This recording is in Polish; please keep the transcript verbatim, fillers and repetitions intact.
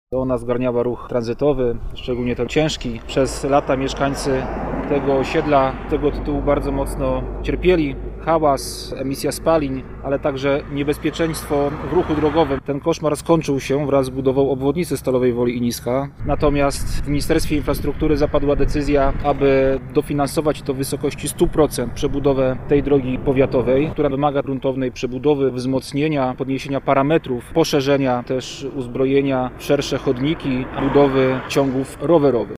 Ona zgarniała ruch tranzytowy, szczególnie ten ciężki. Przez lata mieszkańcy tego osiedla z tego tytułu bardzo mocno cierpieli. Hałas, emisja spalin, ale także niebezpieczeństwo w ruchu drogowym. Ten koszmar skończył się wraz z budową obwodnicy Stalowej Woli i Niska. Natomiast w Ministerstwie Infrastruktury zapadła decyzja, aby dofinansować to w wysokości stu procent przebudowę tej drogi powiatowej, która wymaga gruntownej przebudowy, wzmocnienia, podniesienia parametrów, poszerzenia też uzbrojenia w szersze chodniki, budowy ciągów rowerowych.